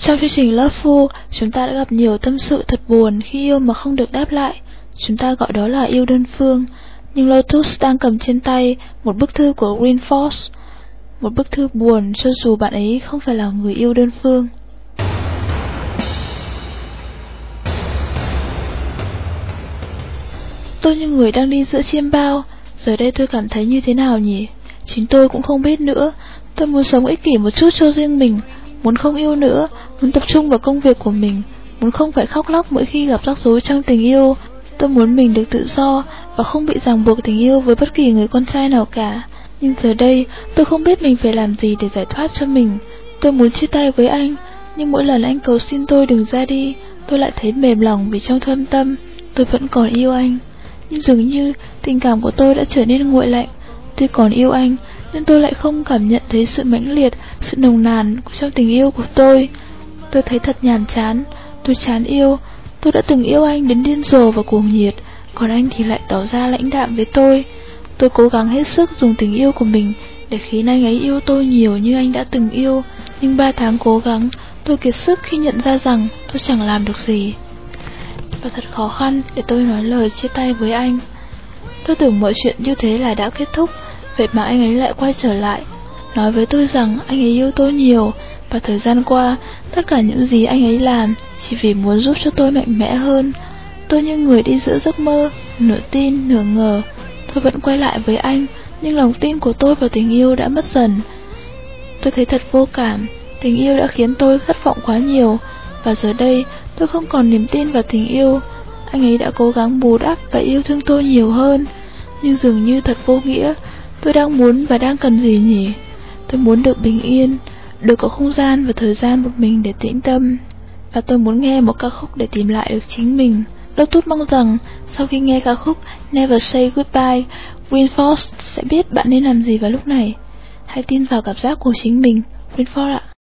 Trong chương trình Loveful, chúng ta đã gặp nhiều tâm sự thật buồn khi yêu mà không được đáp lại. Chúng ta gọi đó là yêu đơn phương. Nhưng Lotus đang cầm trên tay một bức thư của Green Force, một bức thư buồn cho dù bạn ấy không phải là người yêu đơn phương. Tôi như người đang đi giữa chiêm bao. Giờ đây tôi cảm thấy như thế nào nhỉ? Chính tôi cũng không biết nữa. Tôi muốn sống ích kỷ một chút cho riêng mình, muốn không yêu nữa, muốn tập trung vào công việc của mình, muốn không phải khóc lóc mỗi khi gặp rắc rối trong tình yêu. Tôi muốn mình được tự do và không bị ràng buộc tình yêu với bất kỳ người con trai nào cả. Nhưng giờ đây, tôi không biết mình phải làm gì để giải thoát cho mình. Tôi muốn chia tay với anh, nhưng mỗi lần anh cầu xin tôi đừng ra đi, tôi lại thấy mềm lòng vì trong thâm tâm, tôi vẫn còn yêu anh. Nhưng dường như tình cảm của tôi đã trở nên nguội lạnh. Tôi còn yêu anh, nhưng tôi lại không cảm nhận thấy sự mãnh liệt, sự nồng nàn trong tình yêu của tôi. Tôi thấy thật nhàm chán, tôi chán yêu. Tôi đã từng yêu anh đến điên rồ và cuồng nhiệt, còn anh thì lại tỏ ra lãnh đạm với tôi. Tôi cố gắng hết sức dùng tình yêu của mình để khiến anh ấy yêu tôi nhiều như anh đã từng yêu. Nhưng 3 tháng cố gắng, tôi kiệt sức khi nhận ra rằng tôi chẳng làm được gì. Và thật khó khăn để tôi nói lời chia tay với anh. Tôi tưởng mọi chuyện như thế là đã kết thúc, vậy mà anh ấy lại quay trở lại, nói với tôi rằng anh ấy yêu tôi nhiều. Và thời gian qua, tất cả những gì anh ấy làm chỉ vì muốn giúp cho tôi mạnh mẽ hơn. Tôi như người đi giữa giấc mơ, nửa tin nửa ngờ. Tôi vẫn quay lại với anh, nhưng lòng tin của tôi vào tình yêu đã mất dần. Tôi thấy thật vô cảm. Tình yêu đã khiến tôi thất vọng quá nhiều, và giờ đây tôi không còn niềm tin vào tình yêu. Anh ấy đã cố gắng bù đắp và yêu thương tôi nhiều hơn, nhưng dường như thật vô nghĩa. Tôi đang muốn và đang cần gì nhỉ? Tôi muốn được bình yên, được có không gian và thời gian một mình để tĩnh tâm. Và tôi muốn nghe một ca khúc để tìm lại được chính mình. Lotus mong rằng sau khi nghe ca khúc Never Say Goodbye, Green Force sẽ biết bạn nên làm gì vào lúc này. Hãy tin vào cảm giác của chính mình, Green Force ạ.